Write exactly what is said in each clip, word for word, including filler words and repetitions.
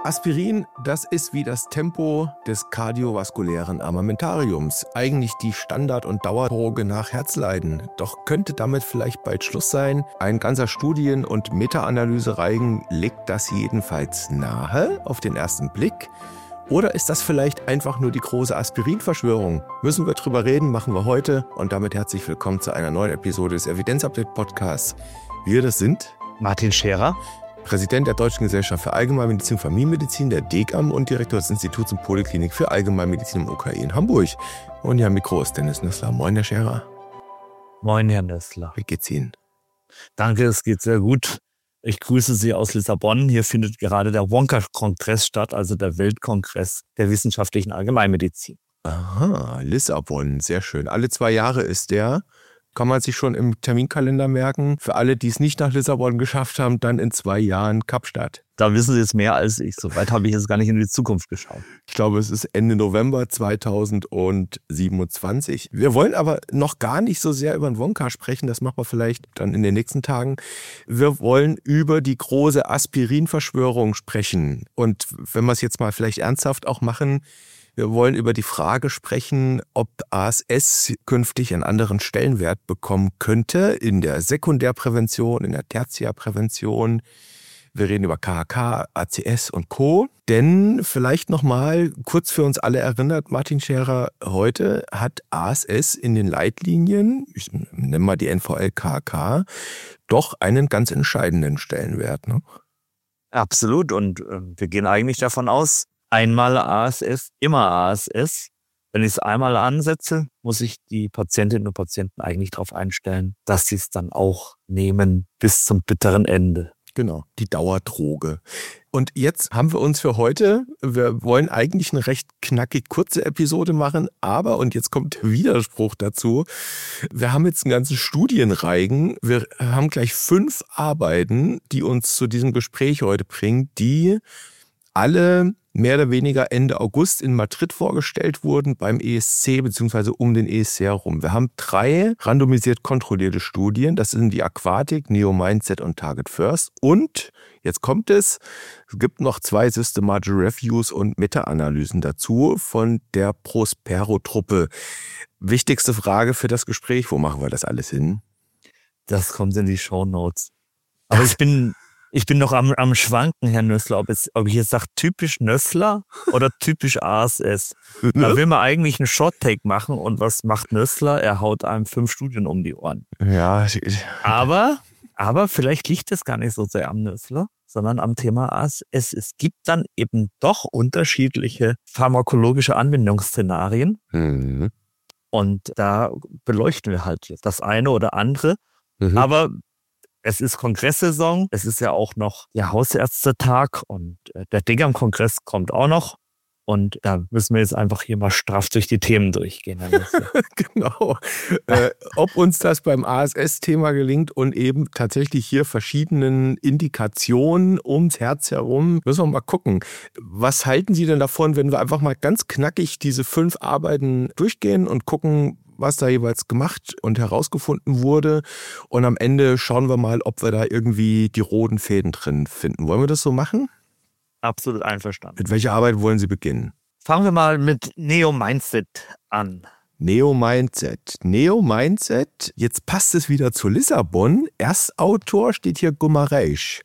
Aspirin, das ist wie das Tempo des kardiovaskulären Armamentariums. Eigentlich die Standard- und Dauerdroge nach Herzleiden. Doch könnte damit vielleicht bald Schluss sein? Ein ganzer Studien- und Meta-Analyse-Reigen legt das jedenfalls nahe, auf den ersten Blick. Oder ist das vielleicht einfach nur die große Aspirin-Verschwörung? Müssen wir drüber reden, machen wir heute. Und damit herzlich willkommen zu einer neuen Episode des Evidenz-Update-Podcasts. Wir, das sind Martin Scherer, Präsident der Deutschen Gesellschaft für Allgemeinmedizin und Familienmedizin, der D G A M und Direktor des Instituts und Poliklinik für Allgemeinmedizin im U K I in Hamburg. Und ja, Mikro ist Dennis Nössler. Moin, Herr Scherer. Moin, Herr Nössler. Wie geht's Ihnen? Danke, es geht sehr gut. Ich grüße Sie aus Lissabon. Hier findet gerade der Wonka-Kongress statt, also der Weltkongress der wissenschaftlichen Allgemeinmedizin. Aha, Lissabon, sehr schön. Alle zwei Jahre ist der. Kann man sich schon im Terminkalender merken. Für alle, die es nicht nach Lissabon geschafft haben, dann in zwei Jahren Kapstadt. Da wissen Sie jetzt mehr als ich. Soweit habe ich jetzt gar nicht in die Zukunft geschaut. Ich glaube, es ist Ende November zweitausendsiebenundzwanzig. Wir wollen aber noch gar nicht so sehr über den Wonka sprechen. Das machen wir vielleicht dann in den nächsten Tagen. Wir wollen über die große Aspirin-Verschwörung sprechen. Und wenn wir es jetzt mal vielleicht ernsthaft auch machen, wir wollen über die Frage sprechen, ob A S S künftig einen anderen Stellenwert bekommen könnte in der Sekundärprävention, in der Tertiärprävention. Wir reden über K H K, A C S und Co. Denn vielleicht nochmal kurz für uns alle erinnert, Martin Scherer, heute hat A S S in den Leitlinien, ich nenne mal die N V L K H K, doch einen ganz entscheidenden Stellenwert, ne? Absolut. Und äh, wir gehen eigentlich davon aus, einmal A S S, immer A S S. Wenn ich es einmal ansetze, muss ich die Patientinnen und Patienten eigentlich darauf einstellen, dass sie es dann auch nehmen bis zum bitteren Ende. Genau, die Dauerdroge. Und jetzt haben wir uns für heute, wir wollen eigentlich eine recht knackig kurze Episode machen, aber, und jetzt kommt der Widerspruch dazu, wir haben jetzt einen ganzen Studienreigen, wir haben gleich fünf Arbeiten, die uns zu diesem Gespräch heute bringen, die alle mehr oder weniger Ende August in Madrid vorgestellt wurden beim E S C bzw. um den E S C herum. Wir haben drei randomisiert kontrollierte Studien. Das sind die Aquatic, Neo-Mindset und Target First. Und, jetzt kommt es, es gibt noch zwei systematische Reviews und Meta-Analysen dazu von der Prospero-Truppe. Wichtigste Frage für das Gespräch, wo machen wir das alles hin? Das kommt in die Shownotes. Aber ich bin... Ich bin noch am, am Schwanken, Herr Nössler, ob, es, ob ich jetzt sage, typisch Nössler oder typisch A S S. Da will man eigentlich einen Short-Take machen und was macht Nössler? Er haut einem fünf Studien um die Ohren. Ja. Aber, aber vielleicht liegt es gar nicht so sehr am Nössler, sondern am Thema A S S. Es gibt dann eben doch unterschiedliche pharmakologische Anwendungsszenarien. Mhm. Und da beleuchten wir halt jetzt das eine oder andere. Mhm. Aber es ist Kongresssaison, es ist ja auch noch der Hausärztetag und der D G A M-Kongress kommt auch noch. Und da müssen wir jetzt einfach hier mal straff durch die Themen durchgehen. Genau. äh, ob uns das beim A S S-Thema gelingt und eben tatsächlich hier verschiedenen Indikationen ums Herz herum, müssen wir mal gucken. Was halten Sie denn davon, wenn wir einfach mal ganz knackig diese fünf Arbeiten durchgehen und gucken, was da jeweils gemacht und herausgefunden wurde. Und am Ende schauen wir mal, ob wir da irgendwie die roten Fäden drin finden. Wollen wir das so machen? Absolut einverstanden. Mit welcher Arbeit wollen Sie beginnen? Fangen wir mal mit Neo-Mindset an. Neo-Mindset. Neo-Mindset, jetzt passt es wieder zu Lissabon. Erstautor steht hier Gumarães.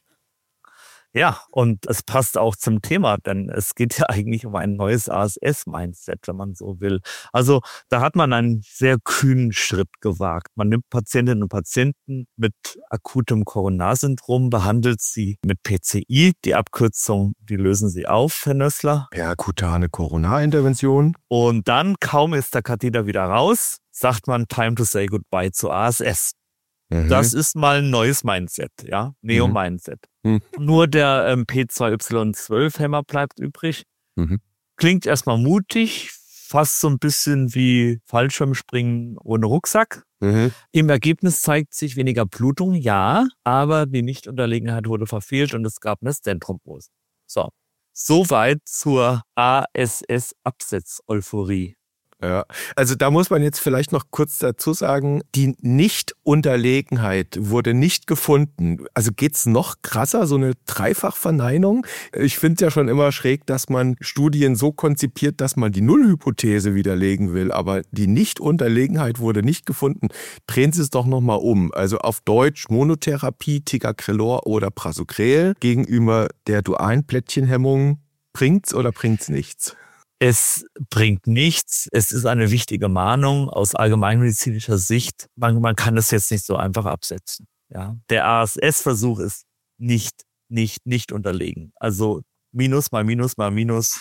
Ja, und es passt auch zum Thema, denn es geht ja eigentlich um ein neues A S S-Mindset, wenn man so will. Also da hat man einen sehr kühnen Schritt gewagt. Man nimmt Patientinnen und Patienten mit akutem Coronarsyndrom, behandelt sie mit P C I. Die Abkürzung, die lösen sie auf, Herr Nössler. Perkutane Coronarintervention. Und dann, kaum ist der Katheter wieder raus, sagt man Time to say goodbye zu A S S. Mhm. Das ist mal ein neues Mindset, ja, Neo-Mindset. Mhm. Nur der ähm, P zwei Y zwölf Hämmer bleibt übrig. Mhm. Klingt erstmal mutig, fast so ein bisschen wie Fallschirmspringen ohne Rucksack. Mhm. Im Ergebnis zeigt sich weniger Blutung, ja, aber die Nichtunterlegenheit wurde verfehlt und es gab eine Stenthrombose. So, soweit zur A S S-Absetz-Euphorie. Ja, also da muss man jetzt vielleicht noch kurz dazu sagen, die Nichtunterlegenheit wurde nicht gefunden. Also geht's noch krasser, so eine Dreifachverneinung? Ich finde ja schon immer schräg, dass man Studien so konzipiert, dass man die Nullhypothese widerlegen will, aber die Nichtunterlegenheit wurde nicht gefunden. Drehen Sie es doch nochmal um. Also auf Deutsch Monotherapie, Ticagrelor oder Prasugrel gegenüber der dualen Plättchenhemmung. Bringt's oder bringt's nichts? Es bringt nichts. Es ist eine wichtige Mahnung aus allgemeinmedizinischer Sicht. Man, man kann das jetzt nicht so einfach absetzen. Ja, der A S S-Versuch ist nicht, nicht, nicht unterlegen. Also Minus mal Minus mal Minus.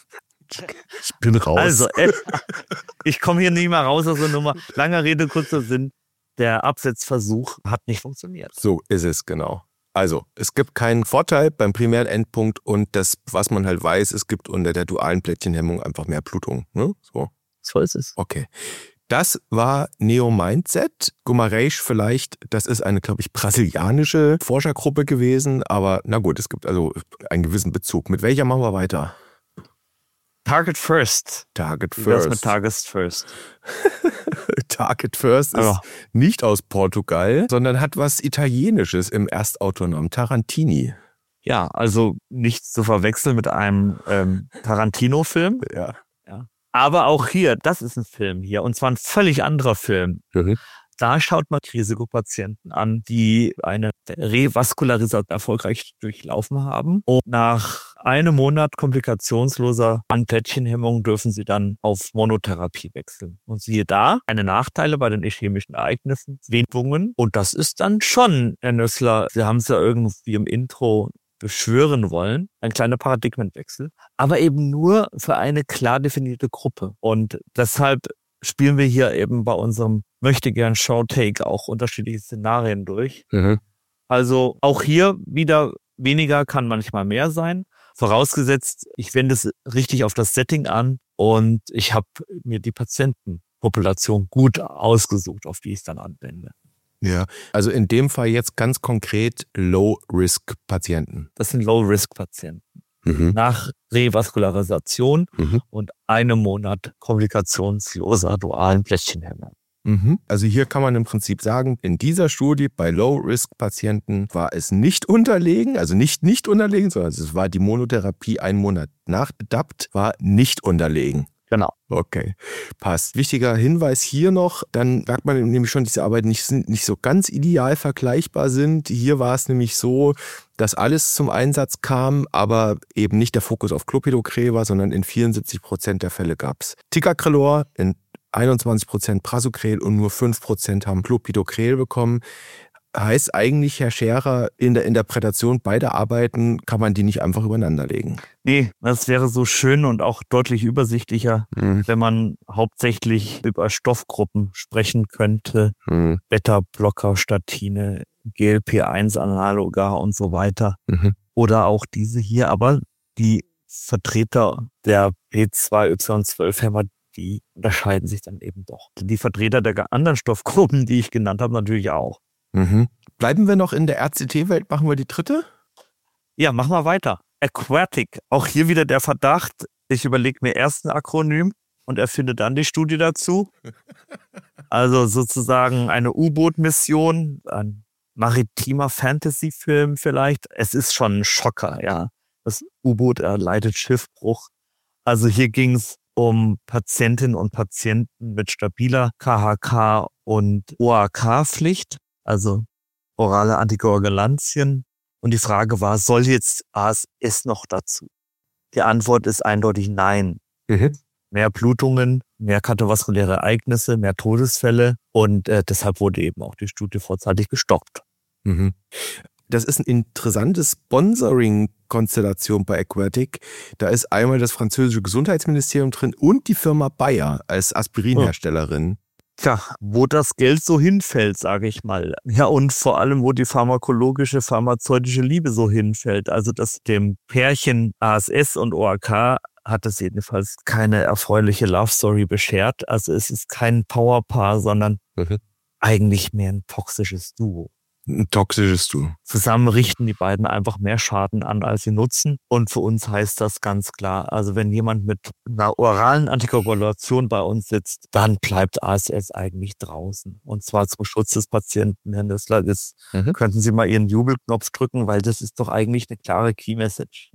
Ich bin raus. Also, äh, ich komme hier nicht mehr raus aus der Nummer. Langer Rede, kurzer Sinn. Der Absetzversuch hat nicht funktioniert. So ist es, genau. Also, es gibt keinen Vorteil beim primären Endpunkt und das, was man halt weiß, es gibt unter der dualen Plättchenhemmung einfach mehr Blutung. Ne? So. So ist es. Okay. Das war Neo-Mindset. Gumarães vielleicht, das ist eine, glaube ich, brasilianische Forschergruppe gewesen, aber na gut, es gibt also einen gewissen Bezug. Mit welcher machen wir weiter? Target First. Target Wie First. wär's mit Target First? Target First ist Aber nicht aus Portugal, sondern hat was Italienisches im Erstautornamen, Tarantini. ja, also nicht zu verwechseln mit einem ähm, Tarantino-Film. Ja. Ja. Aber auch hier, das ist ein Film hier, und zwar ein völlig anderer Film. Mhm. Da schaut man Risikopatienten an, die eine Revaskularisation erfolgreich durchlaufen haben. Und nach einem Monat komplikationsloser Anplättchenhemmung dürfen sie dann auf Monotherapie wechseln. Und siehe da, eine Nachteile bei den ischämischen Ereignissen, Wehwungen. Und das ist dann schon, Herr Nössler, Sie haben es ja irgendwie im Intro beschwören wollen, ein kleiner Paradigmenwechsel, aber eben nur für eine klar definierte Gruppe. Und deshalb spielen wir hier eben bei unserem Möchtegern Showtake auch unterschiedliche Szenarien durch. Mhm. Also auch hier wieder weniger kann manchmal mehr sein. Vorausgesetzt, ich wende es richtig auf das Setting an und ich habe mir die Patientenpopulation gut ausgesucht, auf die ich es dann anwende. Ja, also in dem Fall jetzt ganz konkret Low-Risk-Patienten. Das sind Low-Risk-Patienten. Mhm. Nach Revaskularisation Mhm. und einem Monat komplikationsloser dualen Plättchenhemmung. Mhm. Also hier kann man im Prinzip sagen, in dieser Studie bei Low-Risk-Patienten war es nicht unterlegen, also nicht nicht unterlegen, sondern es war die Monotherapie einen Monat nach D A P T, war nicht unterlegen. Genau. Okay, passt. Wichtiger Hinweis hier noch, dann merkt man nämlich schon, diese Arbeiten nicht, nicht so ganz ideal vergleichbar sind. Hier war es nämlich so, dass alles zum Einsatz kam, aber eben nicht der Fokus auf Clopidogrel war, sondern in vierundsiebzig Prozent der Fälle gab es Ticagrelor, in einundzwanzig Prozent Prasugrel und nur fünf Prozent haben Clopidogrel bekommen. Heißt eigentlich, Herr Scherer, in der Interpretation beider Arbeiten kann man die nicht einfach übereinander legen. Nee, das wäre so schön und auch deutlich übersichtlicher, Mhm. wenn man hauptsächlich über Stoffgruppen sprechen könnte. Mhm. Beta-Blocker, Statine, G L P eins Analoga und so weiter. Mhm. Oder auch diese hier. Aber die Vertreter der P zwei Y zwölf Hämmer, die unterscheiden sich dann eben doch. Die Vertreter der anderen Stoffgruppen, die ich genannt habe, natürlich auch. Mhm. Bleiben wir noch in der R C T-Welt, machen wir die dritte? Ja, machen wir weiter. Aquatic. Auch hier wieder der Verdacht. Ich überlege mir erst ein Akronym und erfinde dann die Studie dazu. Also sozusagen eine U-Boot-Mission, ein maritimer Fantasy-Film vielleicht. Es ist schon ein Schocker, ja. Das U-Boot erleidet Schiffbruch. Also hier ging es um Patientinnen und Patienten mit stabiler K H K und O A K-Pflicht. Also orale Antikoagulantien. Und die Frage war, soll jetzt A S S noch dazu? Die Antwort ist eindeutig nein. Mhm. Mehr Blutungen, mehr kardiovaskuläre Ereignisse, mehr Todesfälle. Und äh, deshalb wurde eben auch die Studie vorzeitig gestoppt. Mhm. Das ist eine interessante Sponsoring-Konstellation bei Aquatic. Da ist einmal das französische Gesundheitsministerium drin und die Firma Bayer als Aspirinherstellerin. Tja, wo das Geld so hinfällt, sage ich mal. Ja, und vor allem, wo die pharmakologische, pharmazeutische Liebe so hinfällt. Also das dem Pärchen A S S und O A K hat es jedenfalls keine erfreuliche Love Story beschert. Also es ist kein Powerpaar, sondern Mhm. eigentlich mehr ein toxisches Duo. Ein toxisches Du. Zusammen richten die beiden einfach mehr Schaden an, als sie nutzen. Und für uns heißt das ganz klar, also wenn jemand mit einer oralen Antikoagulation bei uns sitzt, dann bleibt A S S eigentlich draußen. Und zwar zum Schutz des Patienten. Herr Nüssler, das mhm. könnten Sie mal Ihren Jubelknopf drücken, weil das ist doch eigentlich eine klare Key Message.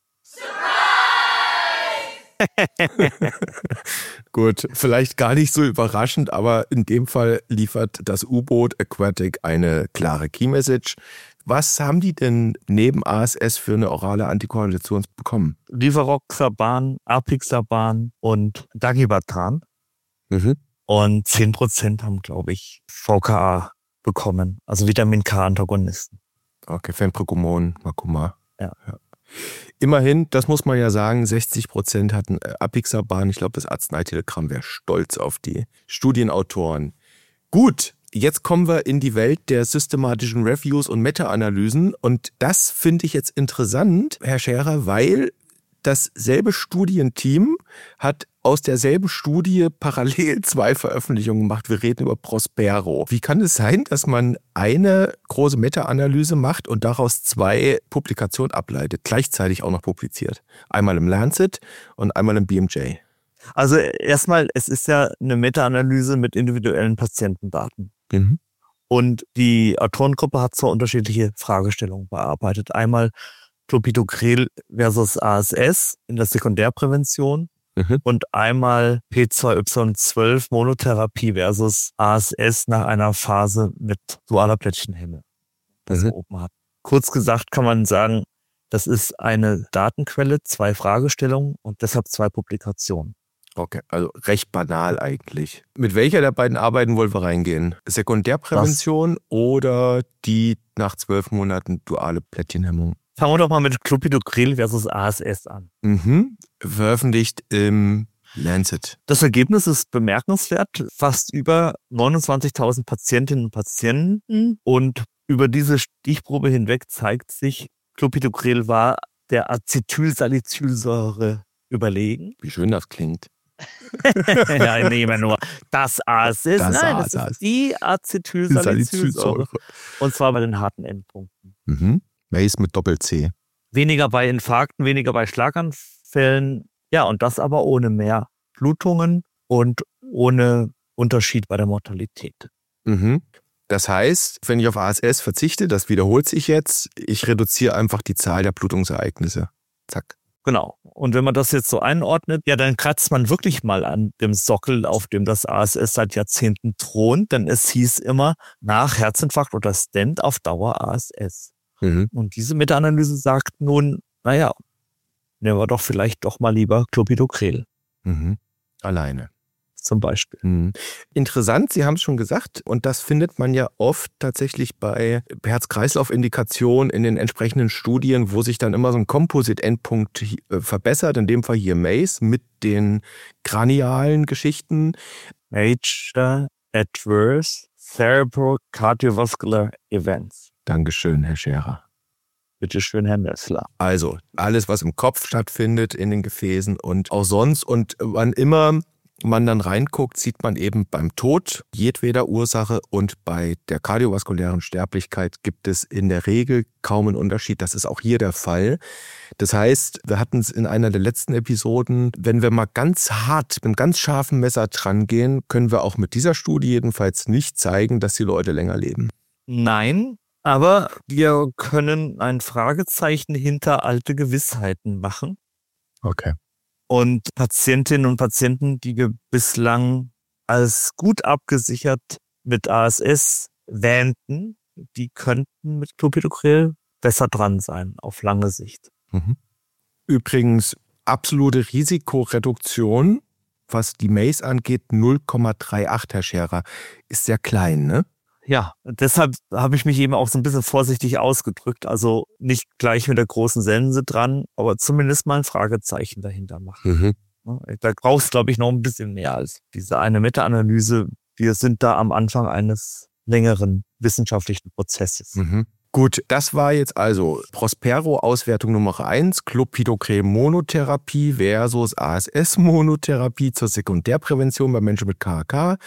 Gut, vielleicht gar nicht so überraschend, aber in dem Fall liefert das U-Boot Aquatic eine klare Key-Message. Was haben die denn neben A S S für eine orale Antikoagulation bekommen? Rivaroxaban, Apixaban und Dagibatran. Mhm. Und zehn Prozent haben, glaube ich, V K A bekommen, also Vitamin-K-Antagonisten. Okay, Fempregomon, Makuma. Ja. ja. Immerhin, das muss man ja sagen, sechzig Prozent hatten Apixaban. Ich glaube, das Arzneitelegramm wäre stolz auf die Studienautoren. Gut, jetzt kommen wir in die Welt der systematischen Reviews und Meta-Analysen. Und das finde ich jetzt interessant, Herr Scherer, weil dasselbe Studienteam hat aus derselben Studie parallel zwei Veröffentlichungen gemacht. Wir reden über Prospero. Wie kann es sein, dass man eine große Meta-Analyse macht und daraus zwei Publikationen ableitet, gleichzeitig auch noch publiziert? Einmal im Lancet und einmal im B M J. Also erstmal, es ist ja eine Meta-Analyse mit individuellen Patientendaten. Mhm. Und die Autorengruppe hat zwar unterschiedliche Fragestellungen bearbeitet. Einmal Clopidogrel versus A S S in der Sekundärprävention mhm. und einmal P zwei Y zwölf Monotherapie versus A S S nach einer Phase mit dualer Plättchenhemme, das mhm. wir oben hatten. Kurz gesagt kann man sagen, das ist eine Datenquelle, zwei Fragestellungen und deshalb zwei Publikationen. Okay, also recht banal eigentlich. Mit welcher der beiden Arbeiten wollen wir reingehen? Sekundärprävention das? Oder die nach zwölf Monaten duale Plättchenhemmung? Fangen wir doch mal mit Clopidogrel versus A S S an. Mhm. Veröffentlicht im Lancet. Das Ergebnis ist bemerkenswert. Fast über neunundzwanzigtausend Patientinnen und Patienten. Und über diese Stichprobe hinweg zeigt sich, Clopidogrel war der Acetylsalicylsäure überlegen. Wie schön das klingt. Ja, nehmen wir nur das A S S. Das Nein, A das S S. ist die Acetylsalicylsäure. Und zwar bei den harten Endpunkten. Mhm. Mace mit Doppel-C. Weniger bei Infarkten, weniger bei Schlaganfällen. Ja, und das aber ohne mehr Blutungen und ohne Unterschied bei der Mortalität. Mhm. Das heißt, wenn ich auf A S S verzichte, das wiederholt sich jetzt, ich reduziere einfach die Zahl der Blutungsereignisse. Zack. Genau. Und wenn man das jetzt so einordnet, ja, dann kratzt man wirklich mal an dem Sockel, auf dem das A S S seit Jahrzehnten thront, denn es hieß immer, nach Herzinfarkt oder Stent auf Dauer A S S. Mhm. Und diese Meta-Analyse sagt nun, naja, nehmen wir doch vielleicht doch mal lieber Clopidogrel. Mhm. Alleine. Zum Beispiel. Mhm. Interessant, Sie haben es schon gesagt, und das findet man ja oft tatsächlich bei Herz-Kreislauf-Indikationen in den entsprechenden Studien, wo sich dann immer so ein Composite-Endpunkt verbessert, in dem Fall hier Mace mit den cranialen Geschichten. Major Adverse Cerebral Cardiovascular Events. Dankeschön, Herr Scherer. Bitte schön, Herr Nössler. Also, alles, was im Kopf stattfindet, in den Gefäßen und auch sonst. Und wann immer man dann reinguckt, sieht man eben beim Tod jedweder Ursache und bei der kardiovaskulären Sterblichkeit gibt es in der Regel kaum einen Unterschied. Das ist auch hier der Fall. Das heißt, wir hatten es in einer der letzten Episoden, wenn wir mal ganz hart, mit einem ganz scharfen Messer dran gehen, können wir auch mit dieser Studie jedenfalls nicht zeigen, dass die Leute länger leben. Nein. Aber wir können ein Fragezeichen hinter alte Gewissheiten machen. Okay. Und Patientinnen und Patienten, die wir bislang als gut abgesichert mit A S S wähnten, die könnten mit Clopidogrel besser dran sein, auf lange Sicht. Mhm. Übrigens, absolute Risikoreduktion, was die Mace angeht, null Komma achtunddreißig, Herr Scherer, ist sehr klein, ne? Ja, deshalb habe ich mich eben auch so ein bisschen vorsichtig ausgedrückt. Also nicht gleich mit der großen Sense dran, aber zumindest mal ein Fragezeichen dahinter machen. Mhm. Da brauchst du, glaube ich, noch ein bisschen mehr als diese eine Meta-Analyse. Wir sind da am Anfang eines längeren wissenschaftlichen Prozesses. Mhm. Gut, das war jetzt also Prospero-Auswertung Nummer eins, Clopidogrel-Monotherapie versus A S S-Monotherapie zur Sekundärprävention bei Menschen mit K H K.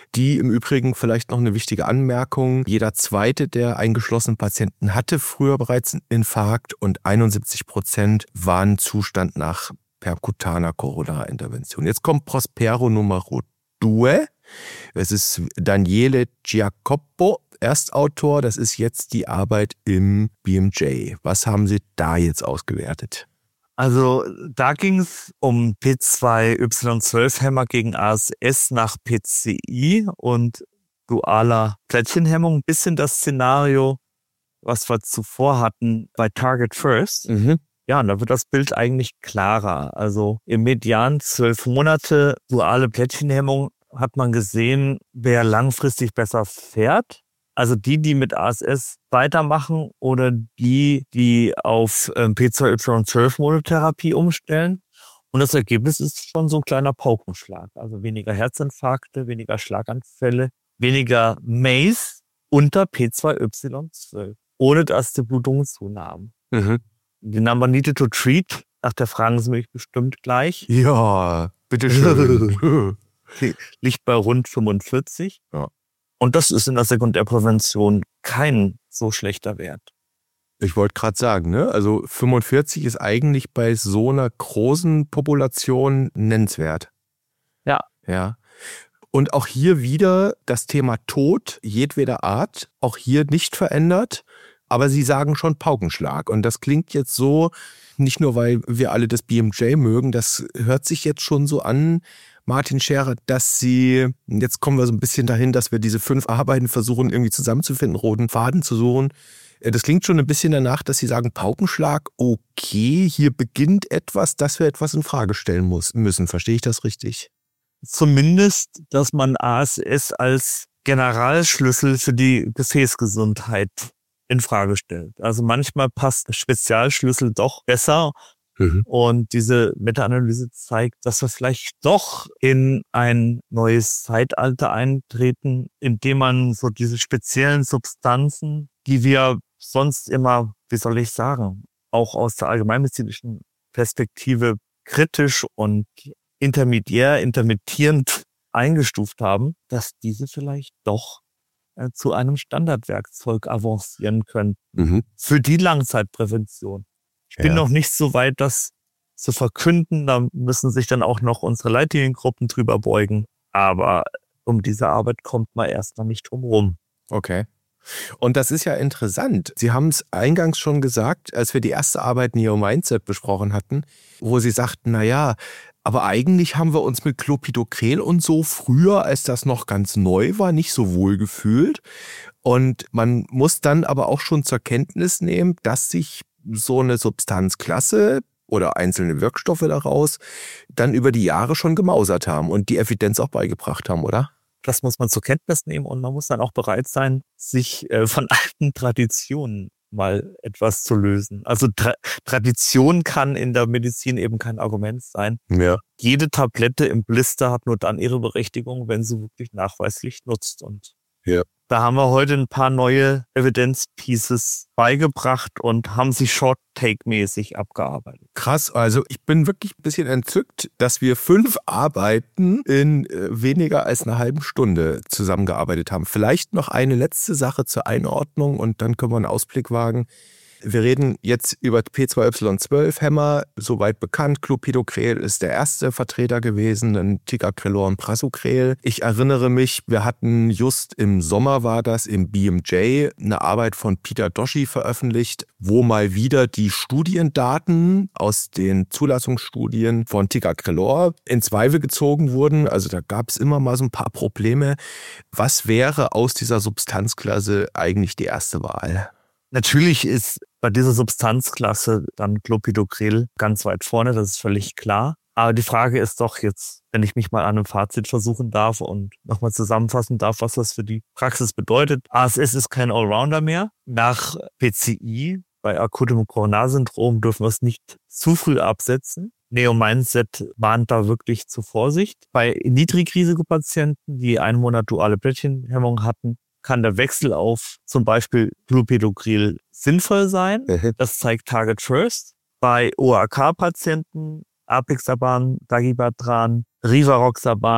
Die im Übrigen vielleicht noch eine wichtige Anmerkung. Jeder zweite der eingeschlossenen Patienten hatte früher bereits einen Infarkt und einundsiebzig Prozent waren Zustand nach perkutaner Coronarintervention. Jetzt kommt Prospero Numero Due. Es ist Daniele Giacoppo, Erstautor. Das ist jetzt die Arbeit im B M J. Was haben Sie da jetzt ausgewertet? Also da ging es um P zwei Y zwölf Hämmer gegen A S S nach P C I und dualer Plättchenhemmung. Ein bisschen das Szenario, was wir zuvor hatten bei Target First. Mhm. Ja, und da wird das Bild eigentlich klarer. Also im Median zwölf Monate duale Plättchenhemmung hat man gesehen, wer langfristig besser fährt. Also die, die mit A S S weitermachen oder die, die auf ähm, P zwei Y zwölf Monotherapie umstellen. Und das Ergebnis ist schon so ein kleiner Paukenschlag. Also weniger Herzinfarkte, weniger Schlaganfälle, weniger M A C E unter P zwei Y zwölf, ohne dass die Blutungen zunahmen. Mhm. Die Number needed to treat, ach, da fragen Sie mich bestimmt gleich. Ja, bitteschön. Liegt bei rund fünfundvierzig. Ja. Und das ist in der Sekundärprävention kein so schlechter Wert. Ich wollte gerade sagen, ne? Also fünfundvierzig ist eigentlich bei so einer großen Population nennenswert. Ja. Ja. Und auch hier wieder das Thema Tod jedweder Art, auch hier nicht verändert. Aber Sie sagen schon Paukenschlag. Und das klingt jetzt so, nicht nur, weil wir alle das B M J mögen, das hört sich jetzt schon so an, Martin Scherer, dass Sie, jetzt kommen wir so ein bisschen dahin, dass wir diese fünf Arbeiten versuchen irgendwie zusammenzufinden, roten Faden zu suchen. Das klingt schon ein bisschen danach, dass Sie sagen, Paukenschlag, okay, hier beginnt etwas, dass wir etwas in Frage stellen muss, müssen. Verstehe ich das richtig? Zumindest, dass man A S S als Generalschlüssel für die Gefäßgesundheit in Frage stellt. Also manchmal passt Spezialschlüssel doch besser. Mhm. Und diese Meta-Analyse zeigt, dass wir vielleicht doch in ein neues Zeitalter eintreten, indem man so diese speziellen Substanzen, die wir sonst immer, wie soll ich sagen, auch aus der allgemeinmedizinischen Perspektive kritisch und intermediär, intermittierend eingestuft haben, dass diese vielleicht doch äh, zu einem Standardwerkzeug avancieren können. Mhm. Für die Langzeitprävention. Ich bin ja. noch nicht so weit, das zu verkünden. Da müssen sich dann auch noch unsere Leitliniengruppen drüber beugen. Aber um diese Arbeit kommt man erst noch nicht drum rum. Okay. Und das ist ja interessant. Sie haben es eingangs schon gesagt, als wir die erste Arbeit Neo Mindset besprochen hatten, wo Sie sagten, na ja, aber eigentlich haben wir uns mit Clopidogrel und so früher, als das noch ganz neu war, nicht so wohl gefühlt. Und man muss dann aber auch schon zur Kenntnis nehmen, dass sich so eine Substanzklasse oder einzelne Wirkstoffe daraus dann über die Jahre schon gemausert haben und die Evidenz auch beigebracht haben, oder? Das muss man zur Kenntnis nehmen und man muss dann auch bereit sein, sich äh, von alten Traditionen mal etwas zu lösen. Also Tra- Tradition kann in der Medizin eben kein Argument sein. Ja. Jede Tablette im Blister hat nur dann ihre Berechtigung, wenn sie wirklich nachweislich nutzt. Und ja. Da haben wir heute ein paar neue Evidence-Pieces beigebracht und haben sie Short-Take-mäßig abgearbeitet. Krass, also ich bin wirklich ein bisschen entzückt, dass wir fünf Arbeiten in weniger als einer halben Stunde zusammengearbeitet haben. Vielleicht noch eine letzte Sache zur Einordnung und dann können wir einen Ausblick wagen. Wir reden jetzt über P zwei Y zwölf Hämmer, soweit bekannt. Clopidogrel ist der erste Vertreter gewesen, dann Ticagrelor und Prasugrel. Ich erinnere mich, wir hatten just im Sommer war das im B M J eine Arbeit von Peter Doshi veröffentlicht, wo mal wieder die Studiendaten aus den Zulassungsstudien von Ticagrelor in Zweifel gezogen wurden. Also da gab es immer mal so ein paar Probleme. Was wäre aus dieser Substanzklasse eigentlich die erste Wahl? Natürlich ist bei dieser Substanzklasse dann Clopidogrel ganz weit vorne, das ist völlig klar. Aber die Frage ist doch jetzt, wenn ich mich mal an einem Fazit versuchen darf und nochmal zusammenfassen darf, was das für die Praxis bedeutet. A S S ist kein Allrounder mehr. Nach P C I, bei akutem Coronarsyndrom, dürfen wir es nicht zu früh absetzen. Neo Mindset mahnt da wirklich zur Vorsicht. Bei Niedrigrisikopatienten, die einen Monat duale Plättchenhemmung hatten, kann der Wechsel auf zum Beispiel Clopidogrel sinnvoll sein. Mhm. Das zeigt Target First. Bei O A K-Patienten, Apixaban, Dagibatran, Rivaroxaban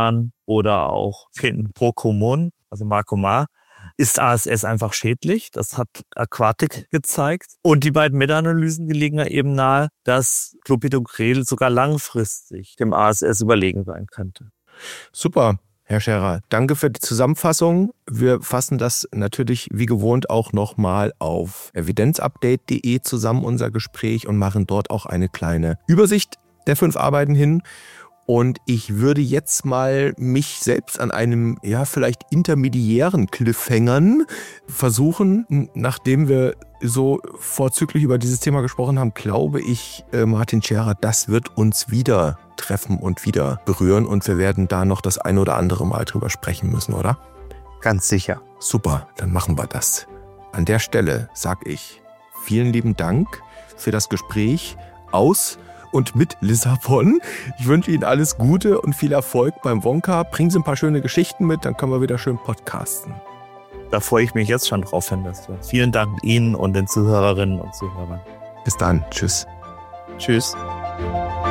oder auch Procomon, also Marcomar, ist A S S einfach schädlich. Das hat Aquatic gezeigt. Und die beiden Meta-Analysen, die legen ja eben nahe, dass Clopidogrel sogar langfristig dem A S S überlegen sein könnte. Super, Herr Scherer. Danke für die Zusammenfassung. Wir fassen das natürlich wie gewohnt auch nochmal auf evidenzupdate punkt de zusammen, unser Gespräch, und machen dort auch eine kleine Übersicht der fünf Arbeiten hin. Und ich würde jetzt mal mich selbst an einem, ja, vielleicht intermediären Cliffhangern versuchen. Nachdem wir so vorzüglich über dieses Thema gesprochen haben, glaube ich, Martin Scherer, das wird uns wieder treffen und wieder berühren. Und wir werden da noch das ein oder andere Mal drüber sprechen müssen, oder? Ganz sicher. Super, dann machen wir das. An der Stelle sage ich vielen lieben Dank für das Gespräch aus und mit Lissabon. Ich wünsche Ihnen alles Gute und viel Erfolg beim Wonka. Bringen Sie ein paar schöne Geschichten mit, dann können wir wieder schön podcasten. Da freue ich mich jetzt schon drauf, Herr Nössler. Vielen Dank Ihnen und den Zuhörerinnen und Zuhörern. Bis dann. Tschüss. Tschüss.